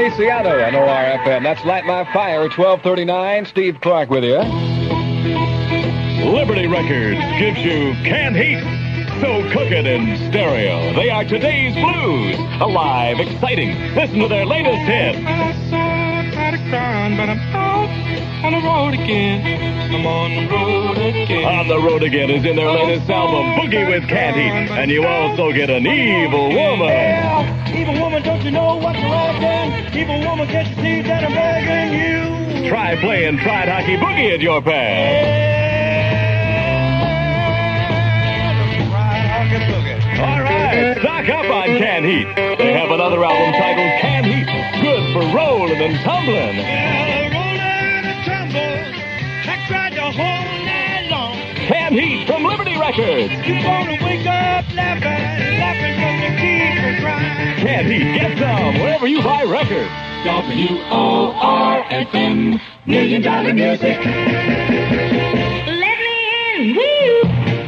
Feliciano on ORFM. That's Light My Fire, 1239. Steve Clark with you. Liberty Records gives you Canned Heat. So cook it in stereo. They are today's blues. Alive, exciting. Listen to their latest hit. But I'm out on the road again. I'm on the road again. On the Road Again is in their latest album, Boogie with Canned Heat. And you also get an Evil Woman. Yeah, evil woman, don't you know what you're after? Evil woman, can't you see that I'm begging you? Try playing Tried Hockey Boogie at your pad. All right, stock up on Canned Heat. They have another album titled Canned Heat. Good for rolling and tumbling. Yeah, rolling and tumble. I cried the whole night long. Canned Heat from Liberty Records. You gonna wake up laughing from the keep from crying. Canned Heat, get some wherever you buy records. WORFM, $1 million music. Let me in, woo!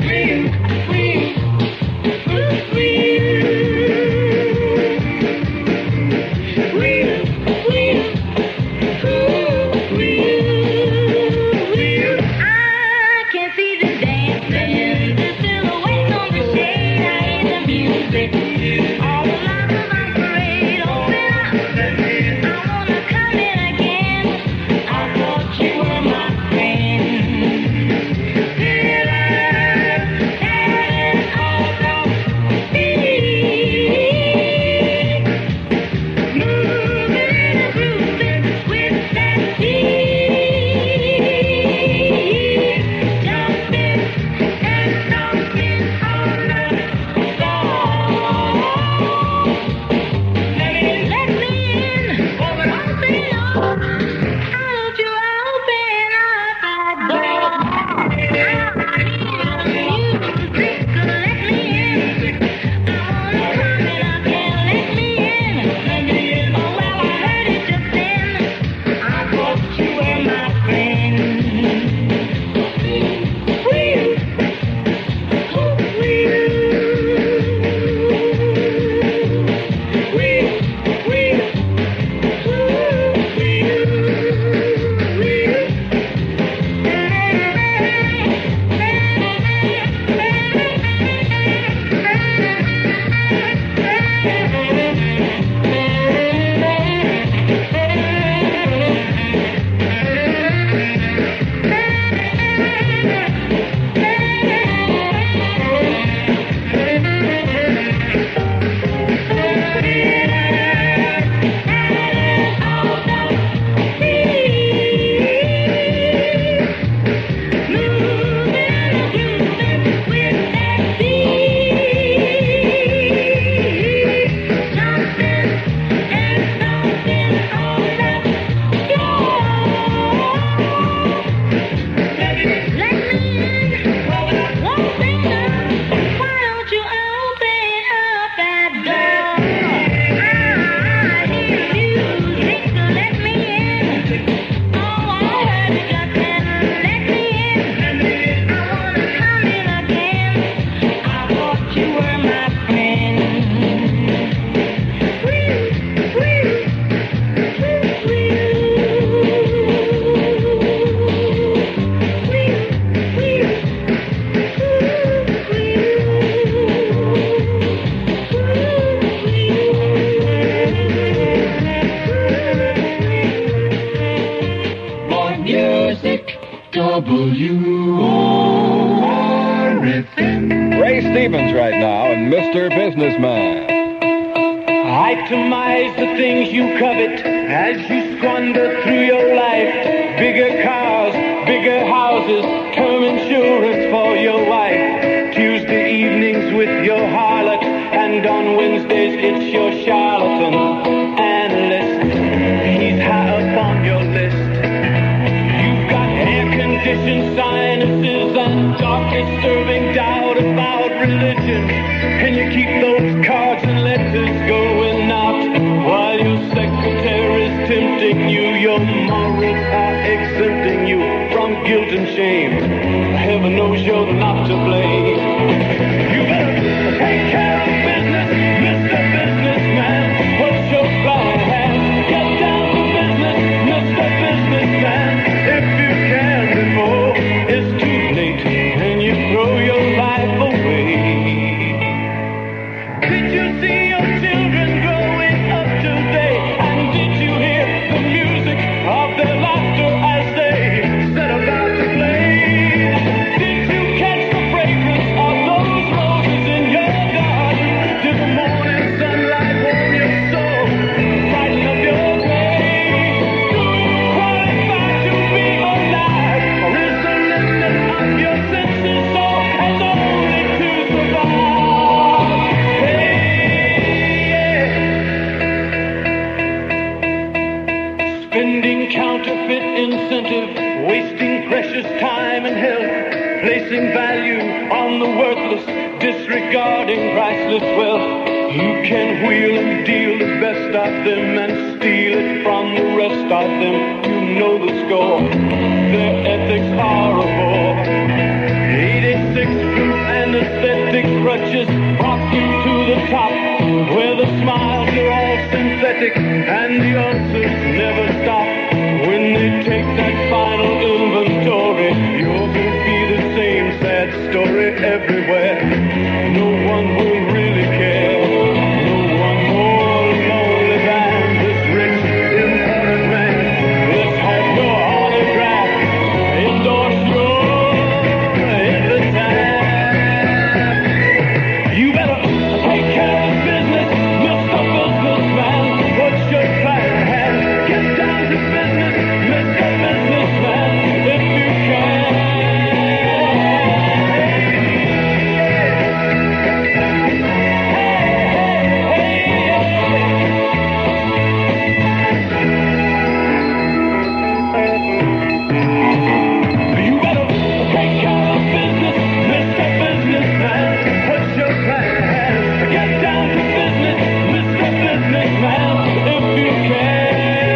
Ray Stevens right now and Mr. Businessman. Itemize the things you covet as you squander through your life. Bigger cars, bigger houses, term insurance for your wife. Tuesday evenings with your harlot, and on Wednesdays it's your charlatan. Analyst, he's high up on your list. You've got air-conditioned sinuses and dark disturbing doubt about religion. Can you keep those cards and letters going out while your secretary's tempting you? Your morals are exempting you from guilt and shame. Heaven knows you're not to blame. You better take care of business, Mr. Businessman. What's your plan? Get businessman if you can before it's too late and you throw your life away. Did you see your children growing up today? And did you hear the music of their laughter as they set about to play? Did you catch the fragrance of those roses in your garden? Did the morning sunlight warm your soul, brighten up your day? Do you qualify to be alive? Or is the limit of your senses so as only to survive? Hey, yeah. Spending counterfeit incentive, wasting precious time and health, placing value on the worthless, disregarding priceless wealth. You can wheel and deal the best of them and steal it from the rest of them. You know the score. Their ethics are a bore. 86 proof anesthetic crutches prop you to the top, where the smiles are all synthetic and the ulcers never stop. When they take that final inventory, you're gonna be the same sad story everywhere. No one will really care. No one more lonely than this rich, important man. Let's have your autograph, endorse your epitaph. You better take care of business, Mr. Businessman. What's your plan? Get down to business, Mr. Businessman, if you can. You better take care of business, Mr. Businessman. What's your plan? Get down to business, Mr. Businessman, if you can.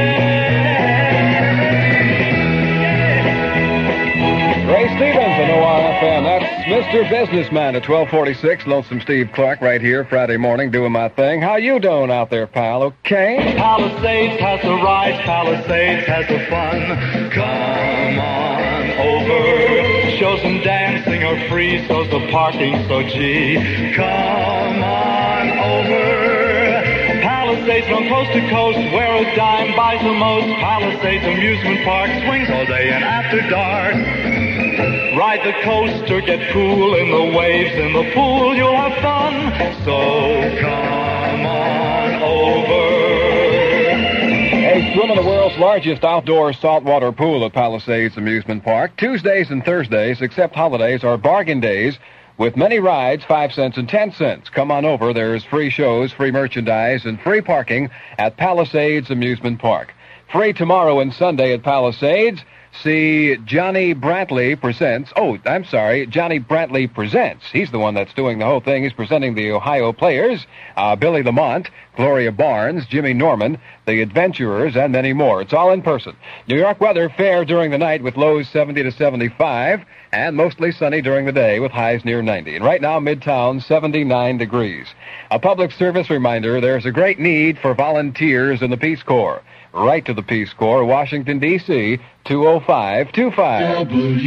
Ray Stevens on ORFM. That's Mr. Businessman at 1246. Lonesome Steve Clark right here Friday morning doing my thing. How you doing out there, pal? Okay? Palisades has the rides, Palisades has the fun. Come on over. Shows and dancing are free, so's the parking, so gee. Come on over. Palisades from coast to coast, where a dime buys the most. Palisades amusement park swings all day and after dark. Ride the coaster, get cool in the waves, in the pool, you'll have fun. So come on over. Hey, swim in the world's largest outdoor saltwater pool at Palisades Amusement Park. Tuesdays and Thursdays, except holidays, are bargain days with many rides, 5 cents and 10 cents. Come on over. There's free shows, free merchandise, and free parking at Palisades Amusement Park. Free tomorrow and Sunday at Palisades. See Johnny Brantley Presents. Johnny Brantley Presents. He's the one that's doing the whole thing. He's presenting the Ohio Players, Billy Lamont, Gloria Barnes, Jimmy Norman, The Adventurers, and many more. It's all in person. New York weather fair during the night with lows 70 to 75, and mostly sunny during the day with highs near 90. And right now, Midtown, 79 degrees. A public service reminder, there's a great need for volunteers in the Peace Corps. Write to the Peace Corps, Washington, D.C., 20525.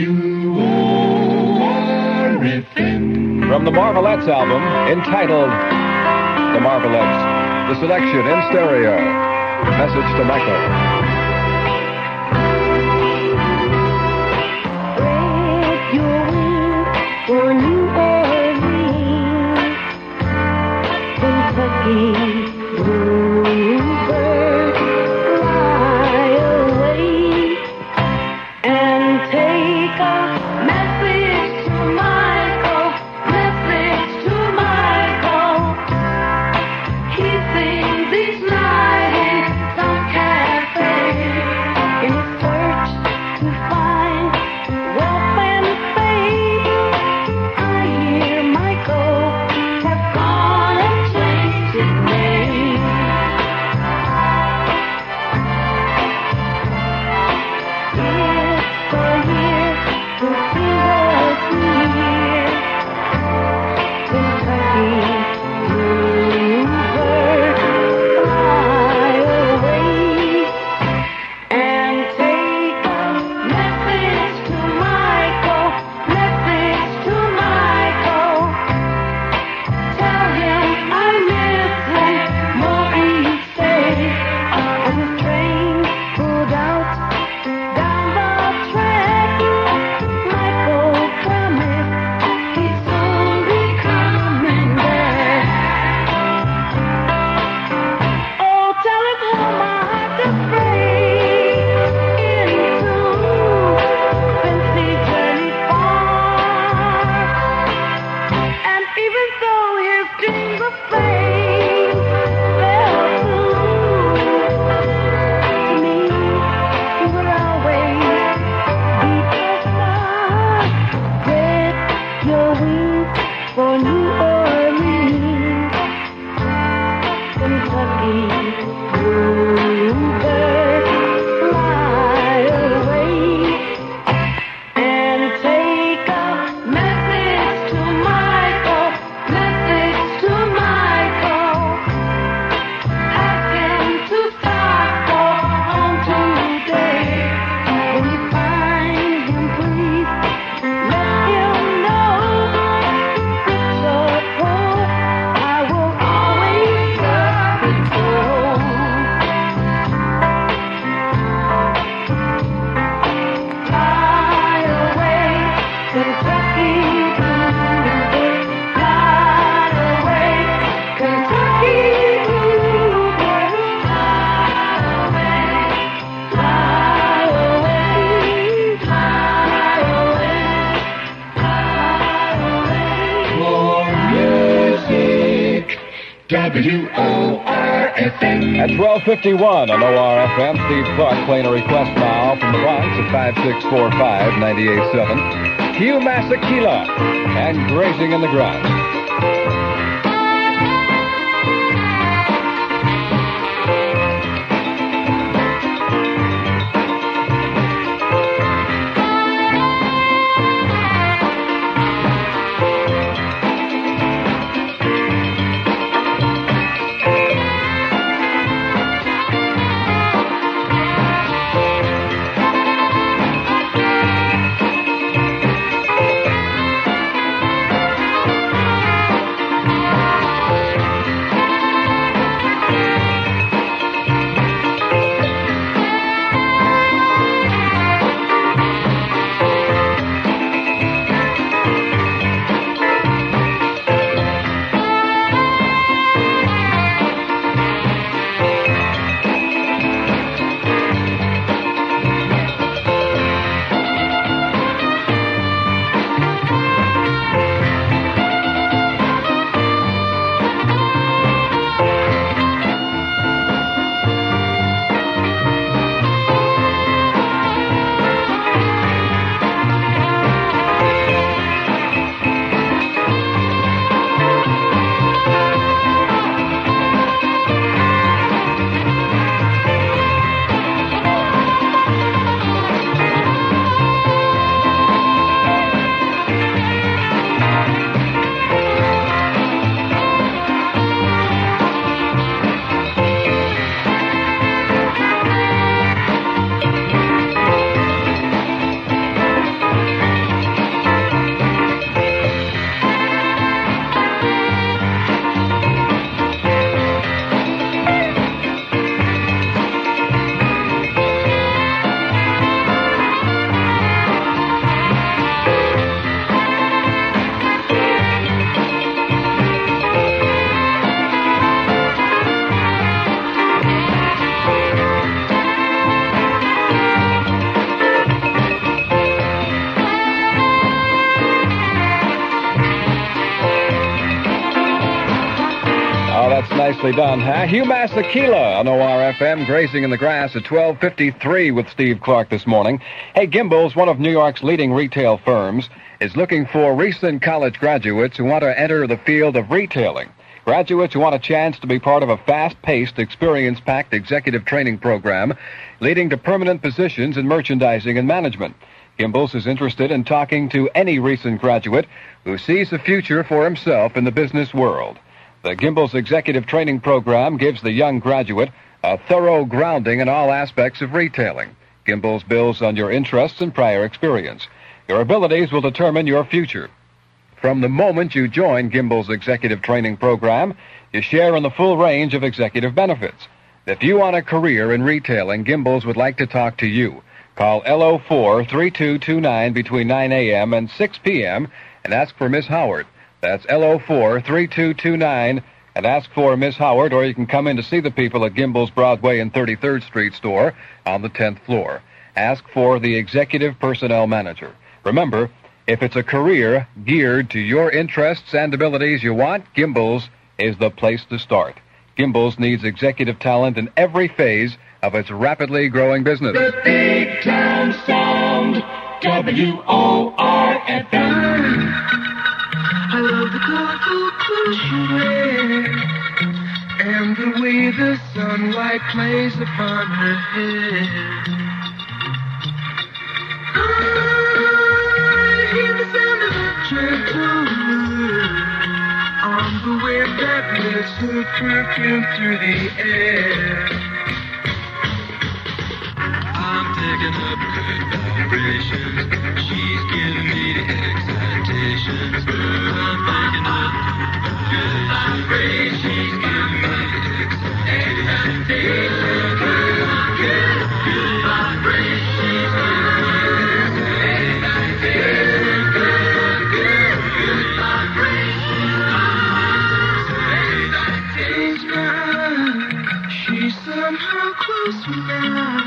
WORFM. From the Marvelettes album, entitled The Marvelettes, the selection in stereo. Message to Michael. New Orleans, Kentucky, bluebird, fly away and take a message to Michael, He thinks he's lying, some cafe. WORFM. At 12:51 on ORFM, Steve Clark playing a request now from the Bronx at 5645-98.7. Hugh Masekela and Grazing in the Grass. Nicely done, huh? Hugh Masekela on ORFM, Grazing in the Grass at 12:53 with Steve Clark this morning. Hey, Gimbel's, one of New York's leading retail firms, is looking for recent college graduates who want to enter the field of retailing. Graduates who want a chance to be part of a fast-paced, experience-packed executive training program leading to permanent positions in merchandising and management. Gimbel's is interested in talking to any recent graduate who sees a future for himself in the business world. The Gimbel's executive training program gives the young graduate a thorough grounding in all aspects of retailing. Gimbel's builds on your interests and prior experience. Your abilities will determine your future. From the moment you join Gimbel's executive training program, you share in the full range of executive benefits. If you want a career in retailing, Gimbel's would like to talk to you. Call LO4-3229 between 9 a.m. and 6 p.m. and ask for Miss Howard. That's LO4-3229 and ask for Miss Howard, or you can come in to see the people at Gimbel's Broadway and 33rd Street store on the 10th floor. Ask for the Executive Personnel Manager. Remember, if it's a career geared to your interests and abilities you want, Gimbel's is the place to start. Gimbel's needs executive talent in every phase of its rapidly growing business. The Big Town Sound, WORFM. I love the colorful clothes you wear and the way the sunlight plays upon her hair. I hear the sound of a gentle wind on the wind that lifts her perfume through the air. I'm picking up good vibrations. She's giving me the excitations. I'm picking up good vibrations. She's giving me the excitations. Good vibrations. She's giving me the excitations. Good vibrations. She's somehow close now.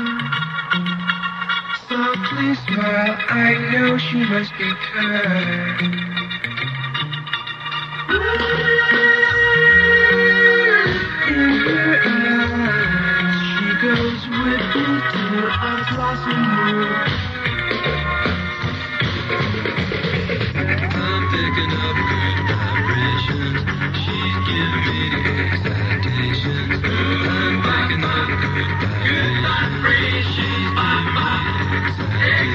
Softly smile, I know she must be kind.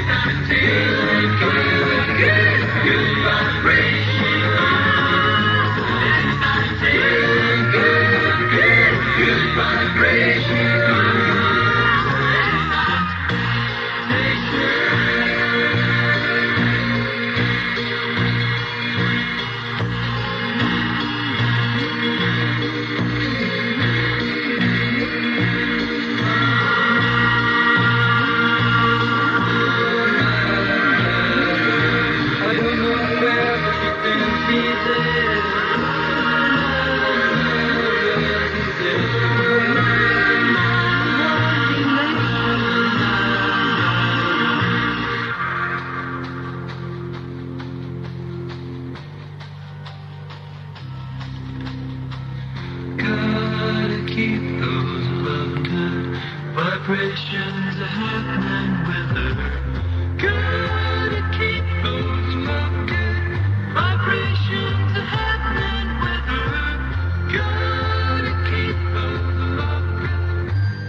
Vibrations are happening with her. Gotta keep those love good. Vibrations are happening with her. Gotta keep those love good.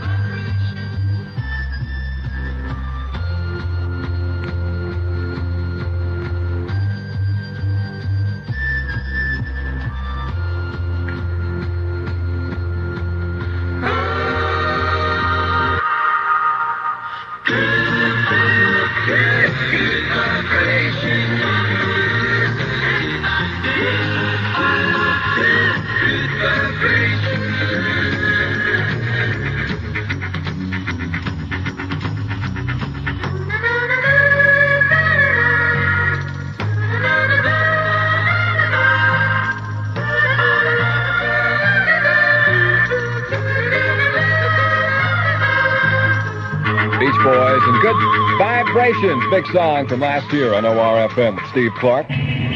Beach Boys and Good Vibrations, big song from last year on ORFM with Steve Clark.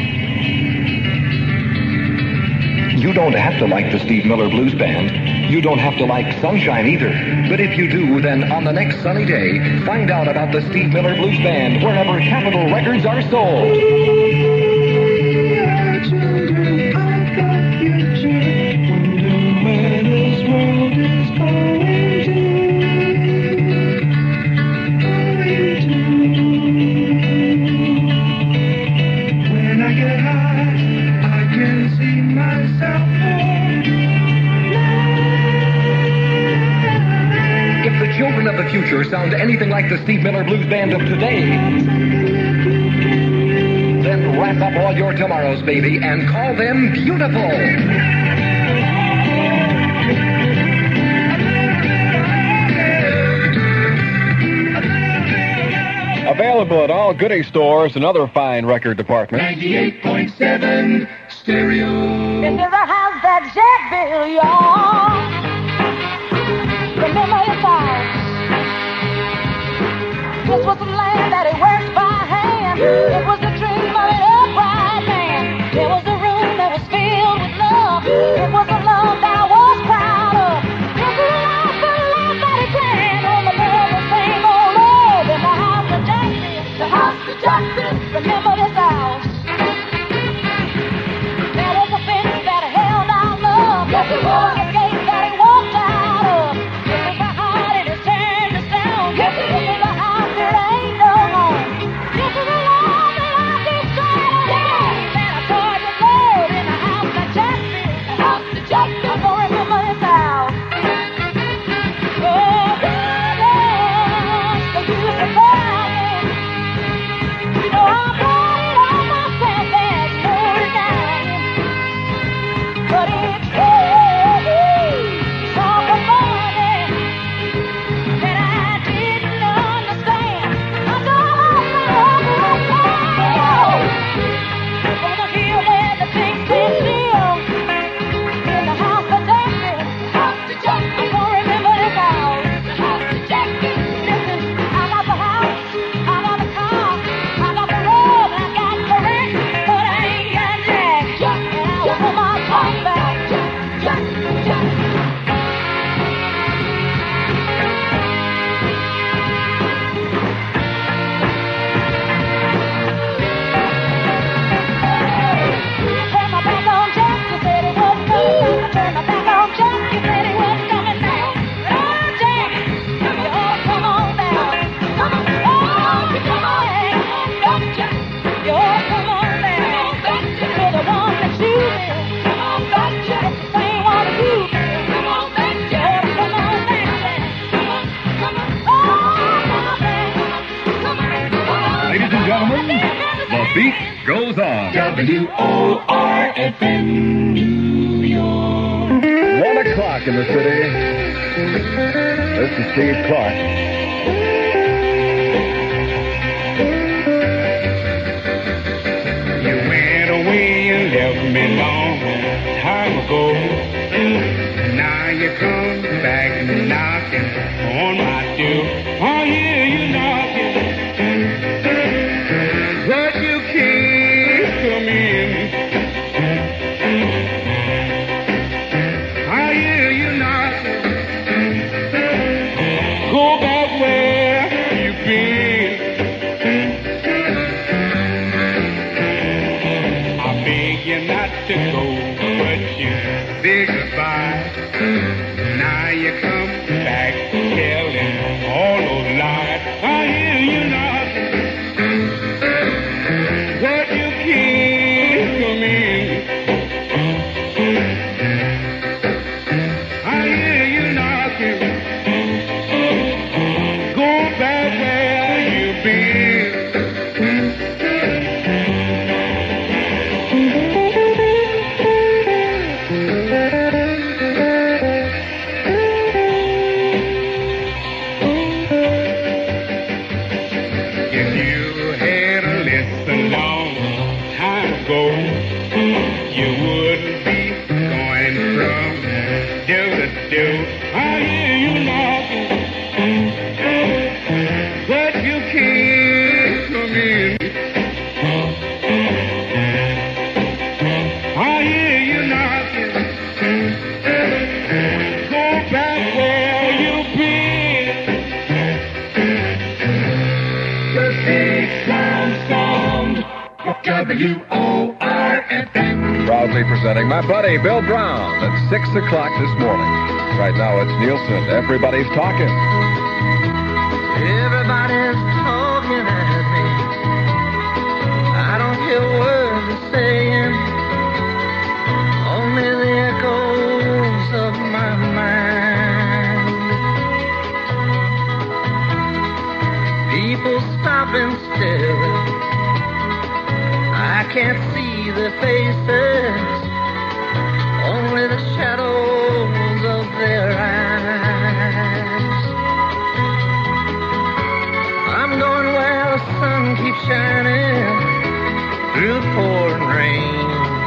You don't have to like the Steve Miller Blues Band. You don't have to like sunshine either. But if you do, then on the next sunny day, find out about the Steve Miller Blues Band wherever Capitol Records are sold. Children of the future sound anything like the Steve Miller Blues Band of today, then wrap up all your tomorrows, baby, and call them beautiful. Available at all Goody stores and other fine record departments. 98.7 stereo. Into the house that Jack built, y'all. Remember his house. This was the land that he worked by hand. It was the dream of an upright man. There was a room that was filled with love. It was a love that I was proud of. This is the life that he planned. On the world the same old love. In the house of justice, the house of justice. Remember this house. There was a fence that held our love. Yes, it was a gate that he walked out of. This is the heart it has turned to stone. Yes, it is the house there ain't no home. This is the love that I destroyed. Yeah, that I taught the Lord in the house of justice. The house of justice. I'm gonna remember this house. Oh, brothers, the beautiful. You know I'm gentlemen, the beat goes on. WORFM New York. 1 o'clock in the city. This is Steve Clark. You went away and left me long time ago. Now you come back knocking on my door. I hear you knocking, but you can't come in. I hear you knocking, go back where you've been. I beg you not to go, but you say goodbye. Now you come back telling all those lies. I hear you knocking, but you can't come in. I hear you knocking, go back where you've been. If you had listened long time ago, you wouldn't be going from door to door. I hear you knocking, but you can't come in. I hear you knocking, go back where you've been. The big sound, WORFM. Proudly presenting my buddy Bill Brown at 6 o'clock this morning. Right now it's Nielsen. Everybody's talking. Everybody's talking at me. I don't hear words they're saying, only the echoes of my mind. People stop and stare. I can't see their faces, only the shadows of their eyes. I'm going where the sun keeps shining through the pouring rain.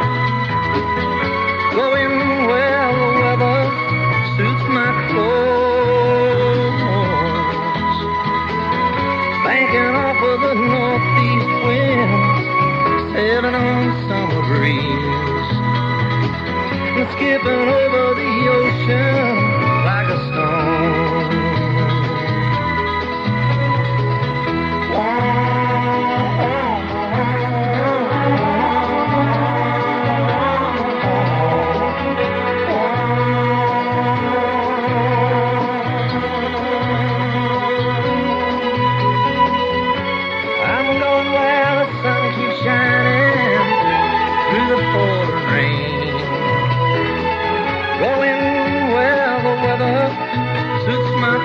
Going where the weather suits my clothes. Banking off of the northeast winds, sailing on summer breeze. And skipping over the ocean like a stone. I'm going where the sun keeps shining through the pouring rain. Going where the weather suits my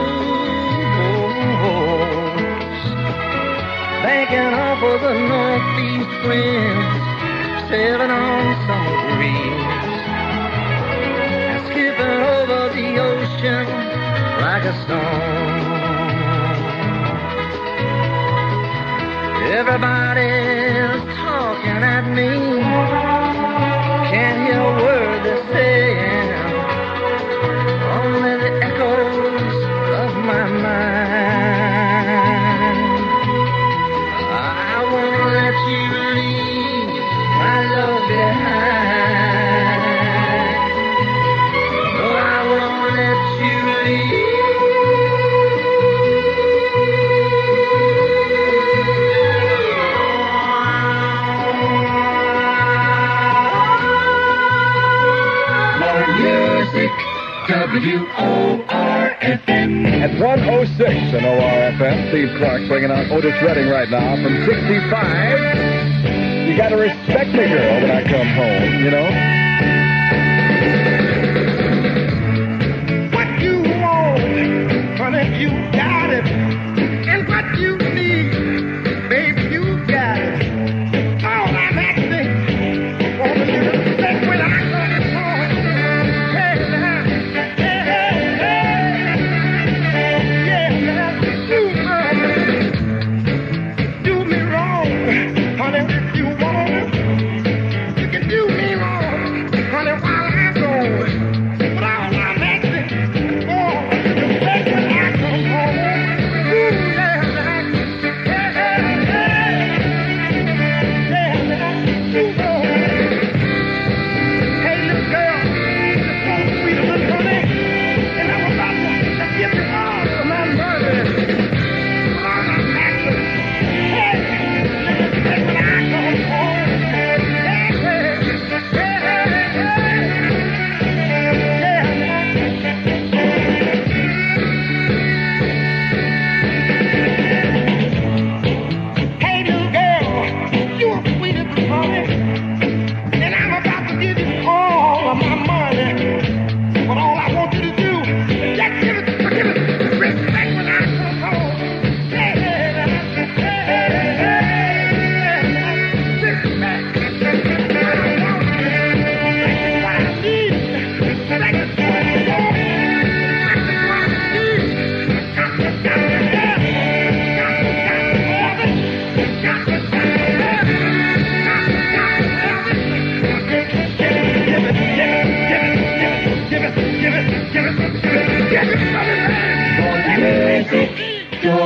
clothes. Banking off of the northeast winds, sailing on summer breeze. And skipping over the ocean like a stone. Everybody's talking at me. Can't hear a word they're saying, only the echoes of my mind. I won't let you leave my love behind. No, I won't let you leave. Music, WORFM. At 106 in ORFM, Steve Clark bringing out Otis Redding right now from 65. You gotta respect me, girl, when I come home, you know? What you want, honey, you got it. And what you need, baby, you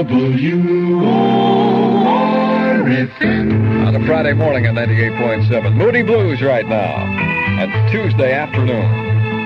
WORFM. On a Friday morning at 98.7. Moody Blues right now. And Tuesday afternoon.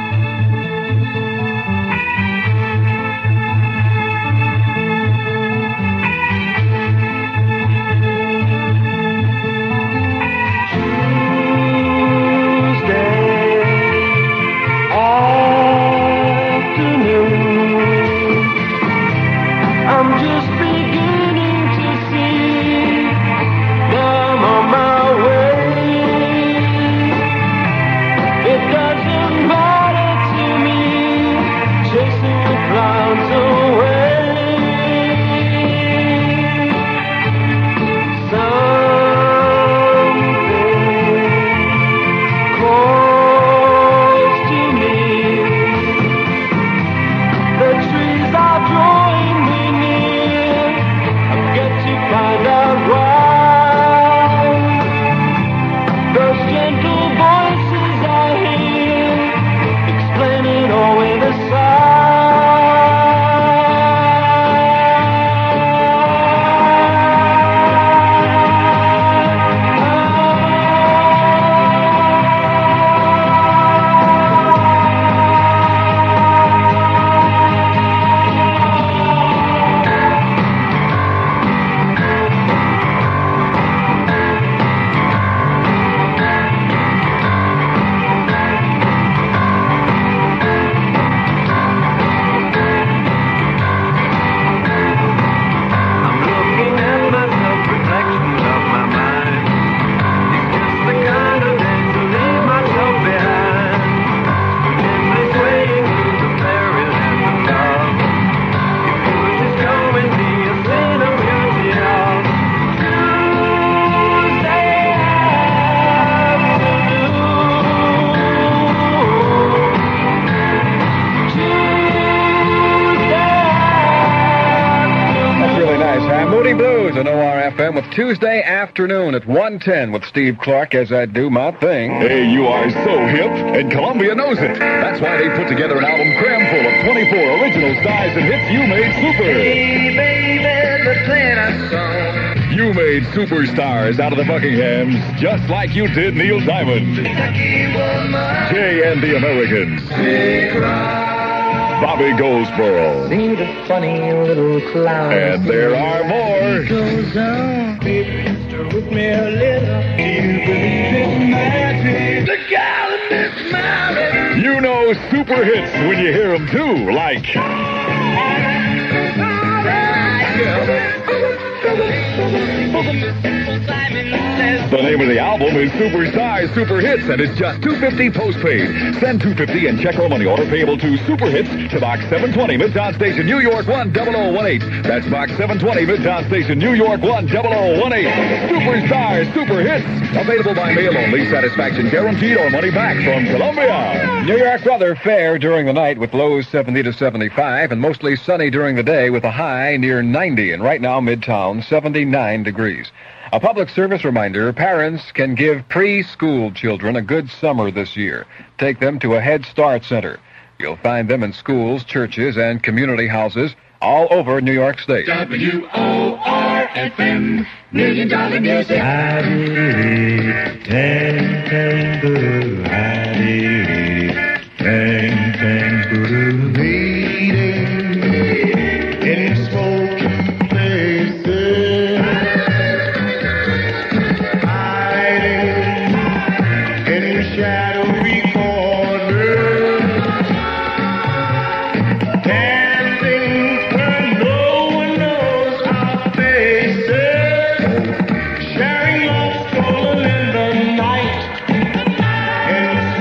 With Tuesday afternoon at 1:10 with Steve Clark as I do my thing. Hey, you are so hip, and Columbia knows it. That's why they put together an album cram full of 24 original styles and hits you made super. Hey, baby, they're playing a song. You made superstars out of the Buckinghams, just like you did Neil Diamond. Jay and the Americans. Bobby Goldsboro. See the funny little clown. And there are more. Goes on, baby, stir with me a little. Do you believe in magic? The gal in this mountain. You know super hits when you hear them too, like... The name of the album is Supersize Super Hits, and it's just $2.50 postpaid. Send $2.50 and check or money order payable to Super Hits to Box 720, Midtown Station, New York 10018. That's Box 720, Midtown Station, New York 10018. Supersize Super Hits. Available by mail only. Satisfaction guaranteed or money back from Columbia. New York weather fair during the night with lows 70 to 75 and mostly sunny during the day with a high near 90. And right now, Midtown, 79 degrees. A public service reminder, parents can give preschool children a good summer this year. Take them to a Head Start center. You'll find them in schools, churches, and community houses all over New York State. WORFM, $1 Million Music. In smoky places, hiding in shadowy corners, dancing where no one knows our faces, sharing love stolen in the night, in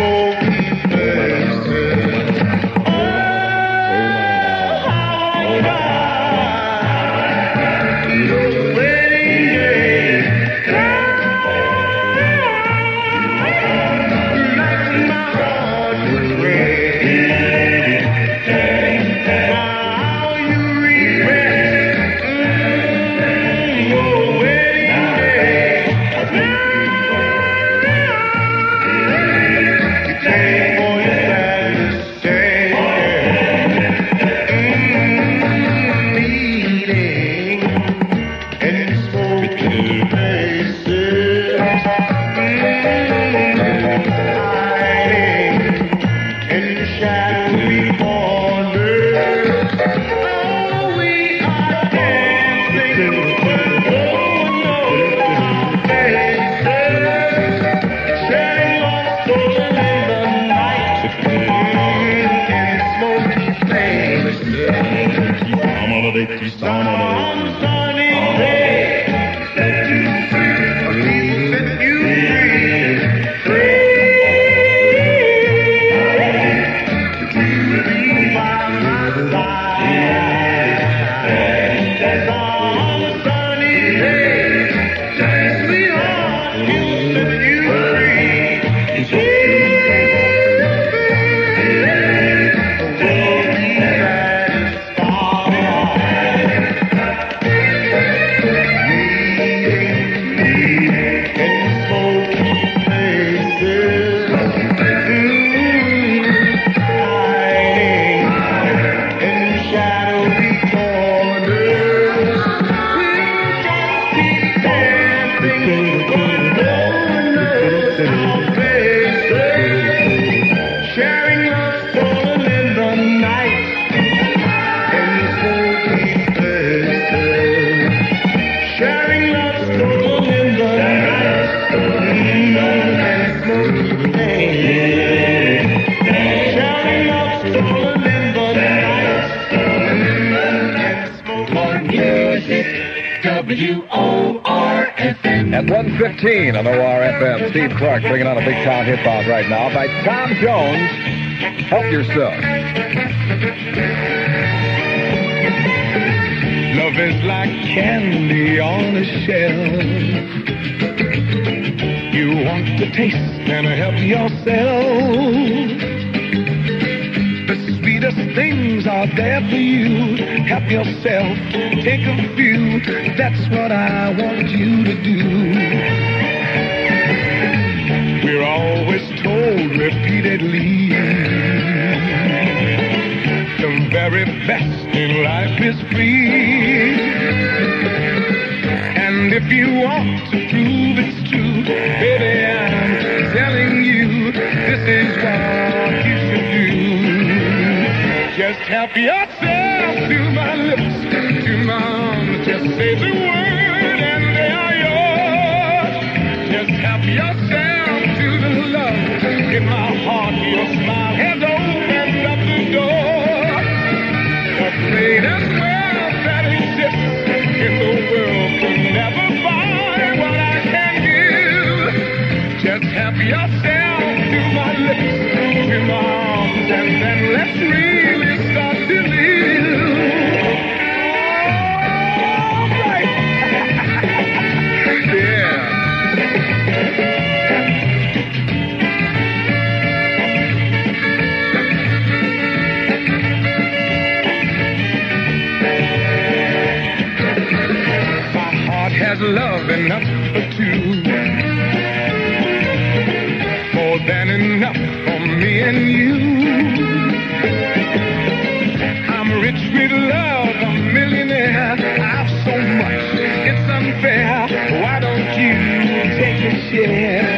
WORFM. At 1:15 on ORFM, Steve Clark bringing on a big town hit bomb right now by Tom Jones. Help Yourself. Love is like candy on a shelf. You want to taste and help yourself. The sweetest things are there for you. Help yourself, take a few. That's what I want you to do. We're always told repeatedly the very best in life is free. And if you want to prove it's true, baby, I'm telling you, this is what you should do. Just help yourself to my lips, to my arms. Just say the word and they are yours. Just help yourself to the love in my heart. Your smile has opened up the door. The greatest wealth that exists in the world can never buy what I can give. Just help yourself to my lips, to my arms, and then let's really start to live. All right. Yeah. My heart has love enough for two. More than enough for me and you. I'm rich with love, a millionaire. I've so much, it's unfair. Why don't you take a share?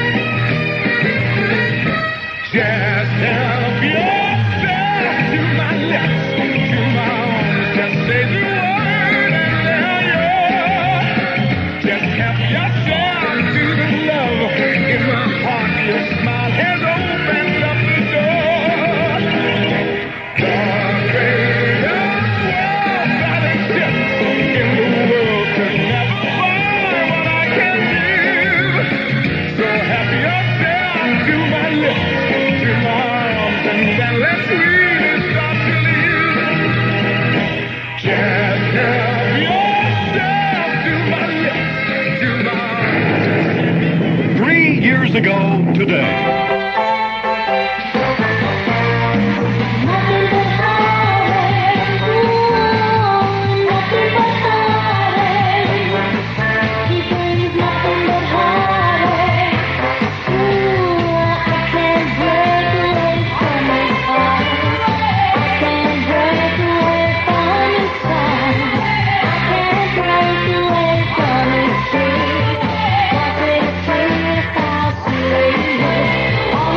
Just help yourself to my lips, to my arms. Just say the word and they're yours. Just help yourself to the love in my heart. Your smile has opened up the door. The greatest wealth that exists in the world could never buy what I can give. So help yourself to my lips, to my arms, and then let's really start to live. Just help yourself to my lips, to my arms. 3 years ago today. Nothing but heartache, ooh, nothing but heartache. He brings nothing but heartache. Ooh, I can't break away from his heart. I can't break away from his side. I can't break away from his tree. Walk with a tree without sleep. All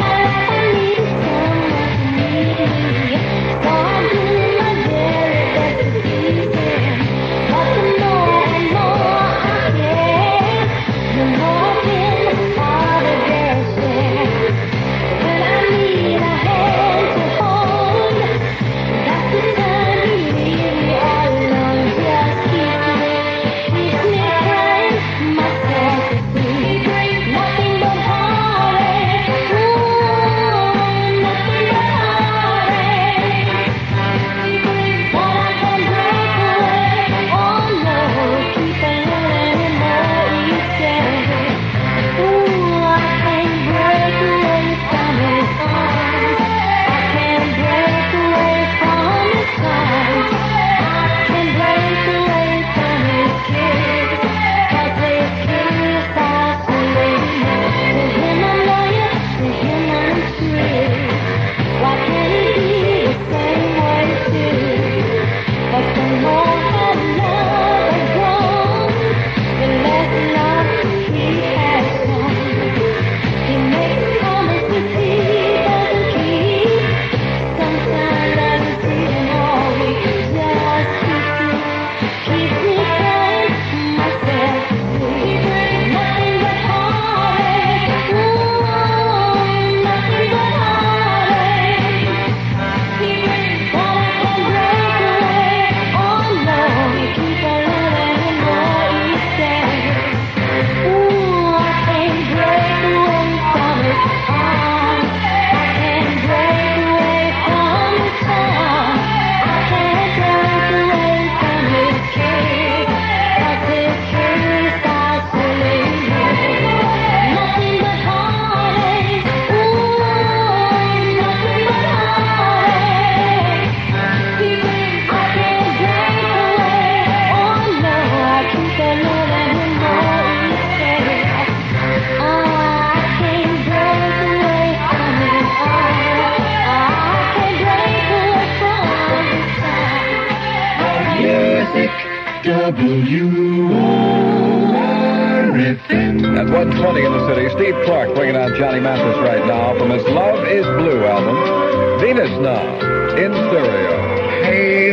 At 1:20 in the city, Steve Clark bringing out Johnny Mathis right now from his Love is Blue album. Venus now, in stereo. Hey,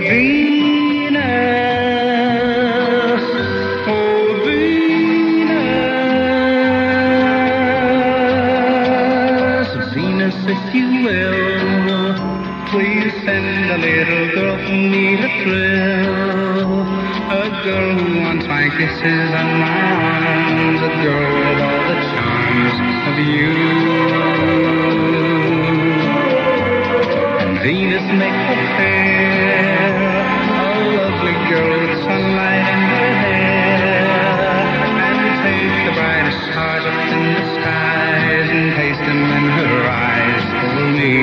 Venus, oh, Venus, Venus, if you will, please send a little girl for me to thrill. A girl who wants my kisses and my arms, a girl with all the charms of you. And Venus make her fair, a lovely girl with sunlight in her hair, and take the brightest stars up in the skies and taste them in her eyes for me.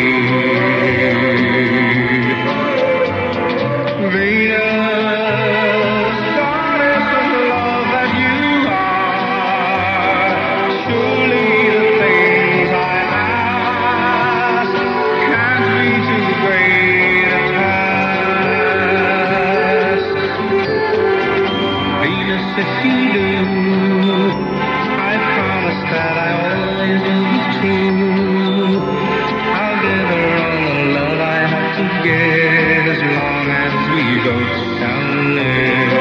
Venus, goddess of love that you are, surely the things I ask can't be too great a task. Venus, if you do, I promise that I always will be true. I'll give her all the love I have to give as long as we both shall live.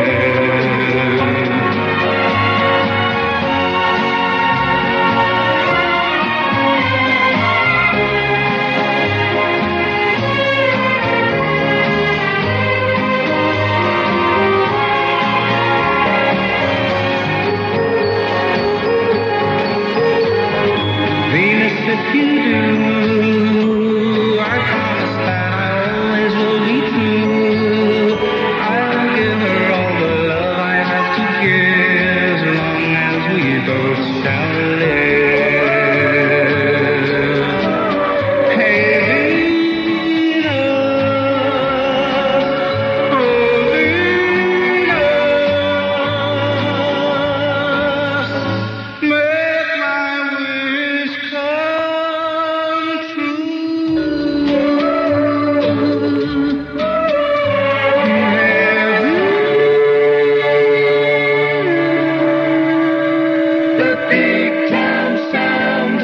Venus, if you do, I promise that I always will be true. I'll give her all the love I have to give as long as we both shall live. Hey, Venus, oh, Venus, make my wish come The Big Town Sound,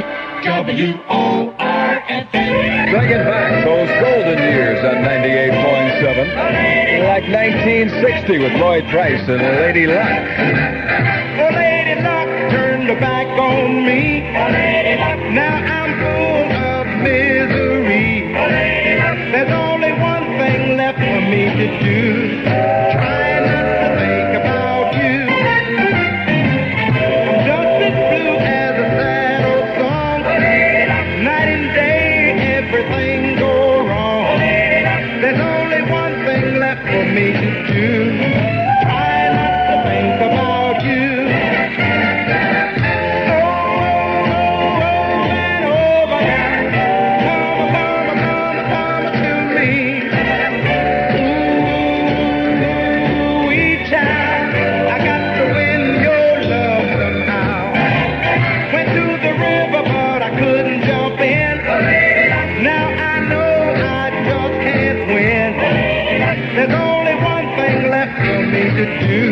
WORFM. Bringing back those golden years on 98.7. Like 1960 with Lloyd Price and Lady Luck. Oh, Lady Luck turned her back on me. Oh, Lady Luck, now I'm full of misery. Oh, Lady Luck, there's only one thing left for me to do. Try not to think about you. I'm just as blue as a sad old song. Oh, Lady Luck, night and day, everything go wrong. Oh, Lady Luck, there's only one thing left for me to do. Try not to think about you. There's only one thing left for me to do.